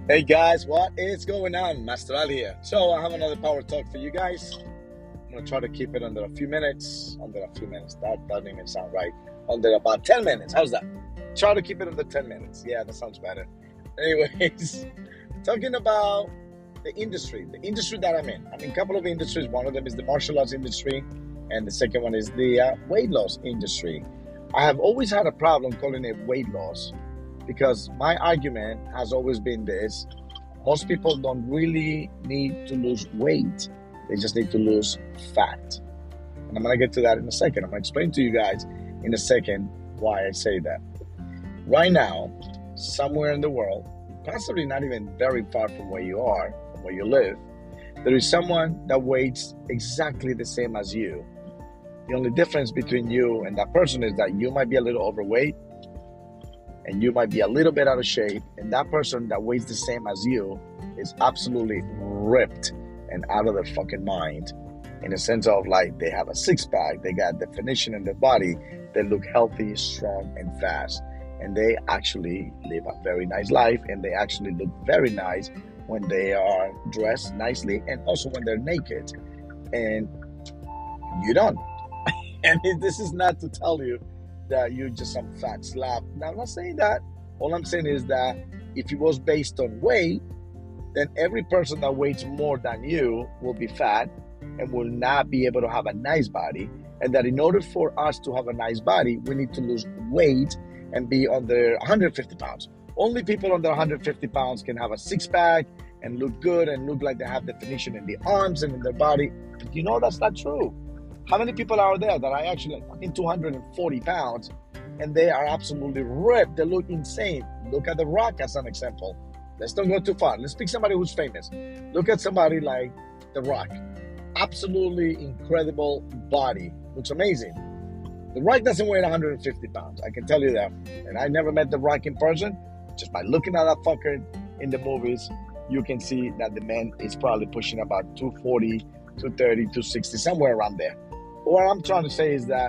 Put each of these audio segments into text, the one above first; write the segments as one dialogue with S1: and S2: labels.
S1: Hey guys, what is going on? Master Ali here. So I have another power talk for you guys. I'm gonna try to keep it under a few minutes. That doesn't even sound right. Under about 10 minutes. How's that? Try to keep it under 10 minutes. Yeah, that sounds better. Anyways, talking about the industry that I'm in. I'm in a couple of industries. One of them is the martial arts industry, and the second one is the weight loss industry. I have always had a problem calling it weight loss, because my argument has always been this: most people don't really need to lose weight, they just need to lose fat. And I'm going to get to that in a second. I'm going to explain to you guys in a second why I say that. Right now, somewhere in the world, possibly not even very far from where you are, from where you live, there is someone that weighs exactly the same as you. The only difference between you and that person is that you might be a little overweight, and you might be a little bit out of shape, and that person that weighs the same as you is absolutely ripped and out of their fucking mind, in the sense of, like, they have a six-pack, they got definition in their body, they look healthy, strong, and fast, and they actually live a very nice life, and they actually look very nice when they are dressed nicely, and also when they're naked, and you don't. And this is not to tell you that you're just some fat slab. Now, I'm not saying that. All I'm saying is that if it was based on weight, then every person that weighs more than you will be fat and will not be able to have a nice body. And that in order for us to have a nice body, we need to lose weight and be under 150 pounds. Only people under 150 pounds can have a six-pack and look good and look like they have definition in the arms and in their body. But you know that's not true. How many people are there that are actually like fucking 240 pounds and they are absolutely ripped? They look insane. Look at The Rock as an example. Let's don't go too far. Let's pick somebody who's famous. Look at somebody like The Rock. Absolutely incredible body. Looks amazing. The Rock doesn't weigh 150 pounds. I can tell you that. And I never met The Rock in person. Just by looking at that fucker in the movies, you can see that the man is probably pushing about 240, 230, 260, somewhere around there. What I'm trying to say is that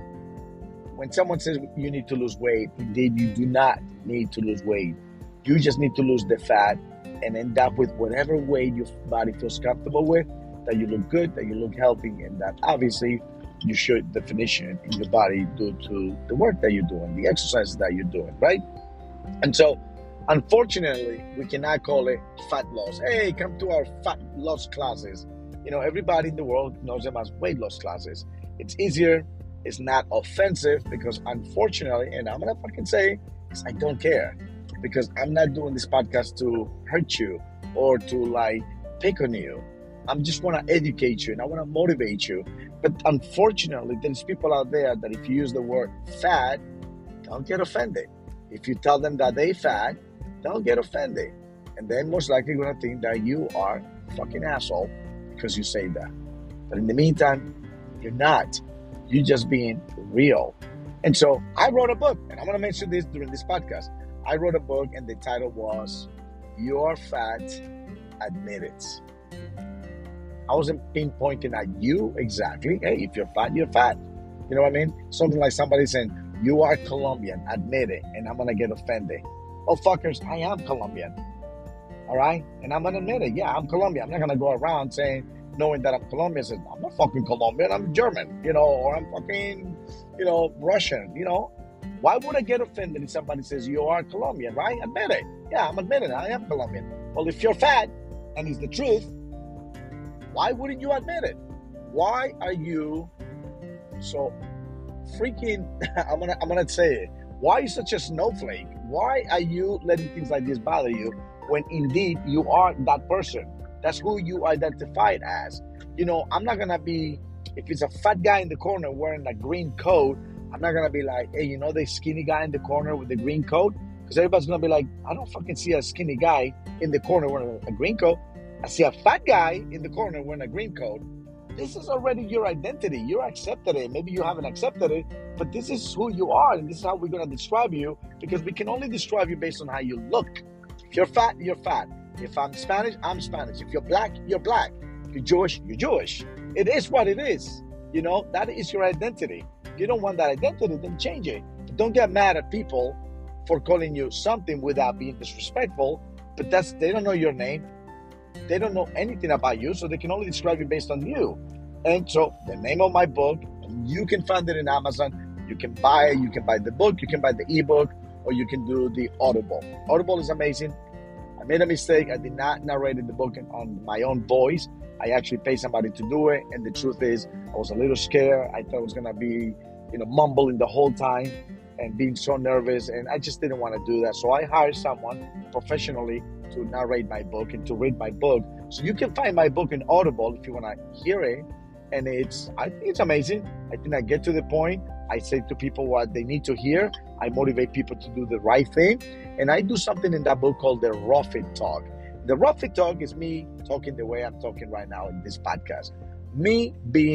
S1: when someone says you need to lose weight, indeed you do not need to lose weight. You just need to lose the fat and end up with whatever weight your body feels comfortable with, that you look good, that you look healthy, and that obviously you should definition in your body due to the work that you're doing, the exercises that you're doing, right? And so, unfortunately, we cannot call it fat loss. Hey, come to our fat loss classes. You know, everybody in the world knows them as weight loss classes. It's easier. It's not offensive because, unfortunately, and I'm going to fucking say, I don't care, because I'm not doing this podcast to hurt you or to, like, pick on you. I just want to educate you and I want to motivate you. But unfortunately, there's people out there that if you use the word fat, don't get offended. If you tell them that they fat, don't get offended. And they're most likely going to think that you are a fucking asshole because you say that. But in the meantime, you're not. You're just being real. And so I wrote a book, and I'm going to mention this during this podcast. I wrote a book, and the title was You're Fat, Admit It. I wasn't pinpointing at you exactly. Hey, if you're fat, you're fat. You know what I mean? Something like somebody saying, you are Colombian, admit it, and I'm going to get offended. Oh, fuckers, I am Colombian. All right? And I'm going to admit it. Yeah, I'm Colombian. I'm not going to go around saying, knowing that I'm Colombian, saying, I'm not fucking Colombian, I'm German, or I'm fucking, Russian, Why would I get offended if somebody says, you are Colombian, right? Admit it. Yeah, I'm admitting it. I am Colombian. Well, if you're fat, and it's the truth, why wouldn't you admit it? Why are you so freaking, I'm gonna say it, why are you such a snowflake? Why are you letting things like this bother you when indeed you are that person? That's who you identify as. I'm not gonna be, if it's a fat guy in the corner wearing a green coat, I'm not gonna be like, hey, the skinny guy in the corner with the green coat? Because everybody's gonna be like, I don't fucking see a skinny guy in the corner wearing a green coat. I see a fat guy in the corner wearing a green coat. This is already your identity. You accepted it. Maybe you haven't accepted it, but this is who you are, and this is how we're going to describe you, because we can only describe you based on how you look. If you're fat, you're fat. If I'm Spanish, I'm Spanish. If you're black, you're black. If you're Jewish, you're Jewish. It is what it is. That is your identity. If you don't want that identity, then change it. But don't get mad at people for calling you something without being disrespectful, but they don't know your name. They don't know anything about you, so they can only describe you based on you. And so the name of my book, you can find it in Amazon. You can buy it. You can buy the book. You can buy the ebook, or you can do the Audible. Audible is amazing. I made a mistake. I did not narrate the book on my own voice. I actually paid somebody to do it. And the truth is, I was a little scared. I thought it was going to be, mumbling the whole time and being so nervous. And I just didn't want to do that. So I hired someone professionally to narrate my book and to read my book. So you can find my book in Audible if you want to hear it. And I think it's amazing. I think I get to the point. I say to people what they need to hear. I motivate people to do the right thing. And I do something in that book called the Raw Fit Talk. The Raw Fit Talk is me talking the way I'm talking right now in this podcast. Me,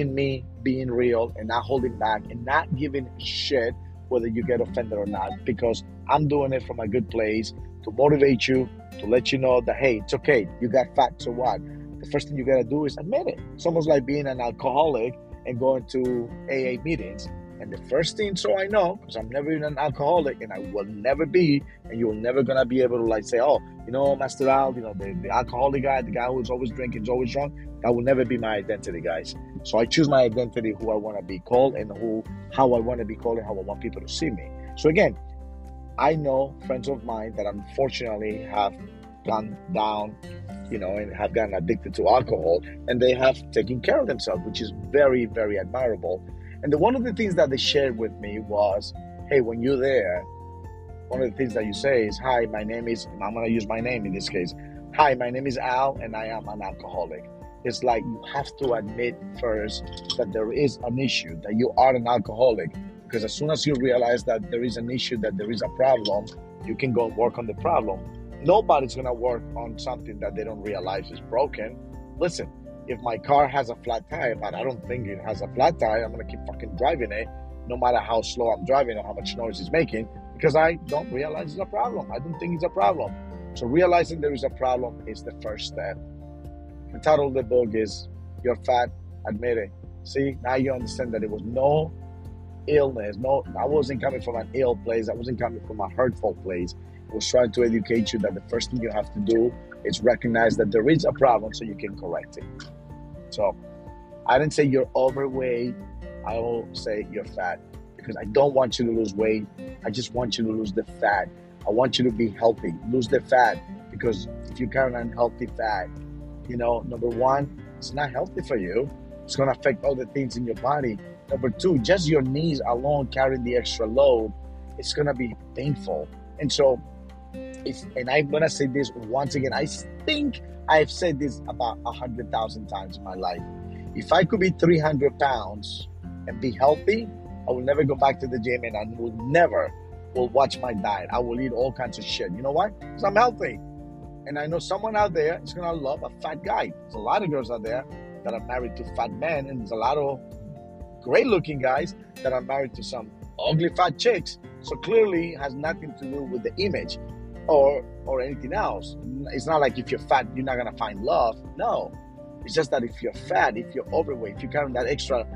S1: being real and not holding back and not giving shit whether you get offended or not, because I'm doing it from a good place to motivate you, to let you know that, hey, it's okay. You got fat, so what? The first thing you got to do is admit it. It's almost like being an alcoholic and going to AA meetings. And the first thing, so I know, because I'm never been an alcoholic and I will never be, and you're never going to be able to say, oh, Master Al, the alcoholic guy, the guy who's always drinking, is always drunk. That will never be my identity, guys. So I choose my identity, who I want to be called and how I want to be called and how I want people to see me. So again, I know friends of mine that unfortunately have gone down, and have gotten addicted to alcohol, and they have taken care of themselves, which is very, very admirable. And one of the things that they shared with me was, hey, when you're there, one of the things that you say is, hi, I'm going to use my name in this case. Hi, my name is Al, and I am an alcoholic. It's like you have to admit first that there is an issue, that you are an alcoholic. Because as soon as you realize that there is an issue, that there is a problem, you can go and work on the problem. Nobody's going to work on something that they don't realize is broken. Listen, if my car has a flat tire, but I don't think it has a flat tire, I'm going to keep fucking driving it, no matter how slow I'm driving or how much noise it's making, because I don't realize it's a problem. I don't think it's a problem. So realizing there is a problem is the first step. The title of the book is You're Fat, Admit It. See, now you understand that it was no illness. No, I wasn't coming from an ill place. I wasn't coming from a hurtful place. I was trying to educate you that the first thing you have to do is recognize that there is a problem so you can correct it. So I didn't say you're overweight. I will say you're fat, because I don't want you to lose weight. I just want you to lose the fat. I want you to be healthy. Lose the fat, because if you carry an unhealthy fat, number one, it's not healthy for you. It's going to affect other things in your body. Number two, just your knees alone carrying the extra load, it's going to be painful. And so, and I'm going to say this once again, I think I've said this about 100,000 times in my life. If I could be 300 pounds and be healthy, I will never go back to the gym, and I will watch my diet. I will eat all kinds of shit. You know why? Because I'm healthy. And I know someone out there is going to love a fat guy. There's a lot of girls out there that are married to fat men, and there's a lot of great looking guys that are married to some ugly fat chicks. So clearly it has nothing to do with the image or anything else. It's not like if you're fat, you're not going to find love. No, it's just that if you're fat, if you're overweight, if you're carrying that extra,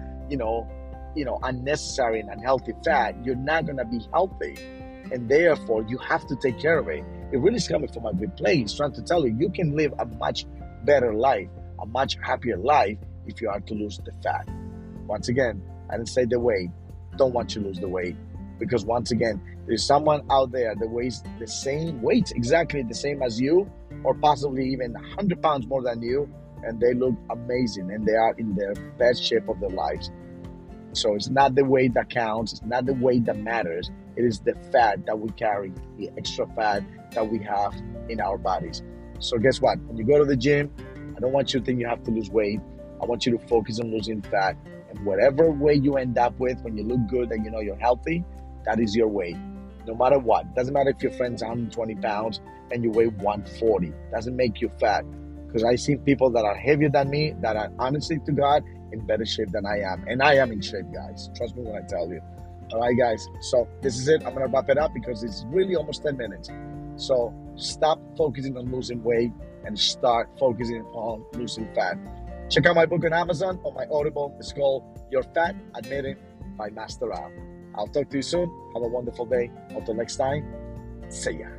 S1: unnecessary and unhealthy fat, you're not going to be healthy. And therefore you have to take care of it. It really is coming from a good place, trying to tell you, you can live a much better life, a much happier life if you are to lose the fat. Once again, I didn't say the weight. Don't want you to lose the weight. Because once again, there's someone out there that weighs the same weight, exactly the same as you, or possibly even 100 pounds more than you, and they look amazing and they are in their best shape of their lives. So it's not the weight that counts. It's not the weight that matters. It is the fat that we carry, the extra fat that we have in our bodies. So guess what? When you go to the gym, I don't want you to think you have to lose weight. I want you to focus on losing fat. And whatever weight you end up with when you look good and you're healthy, that is your weight. No matter what. Doesn't matter if your friend's 120 pounds and you weigh 140. Doesn't make you fat. Because I've seen people that are heavier than me, that are honestly to God in better shape than I am. And I am in shape, guys. Trust me when I tell you. All right, guys. So this is it. I'm going to wrap it up because it's really almost 10 minutes. So stop focusing on losing weight and start focusing on losing fat. Check out my book on Amazon or my Audible. It's called You're Fat, Admit It by Master Al. I'll talk to you soon. Have a wonderful day. Until next time, see ya.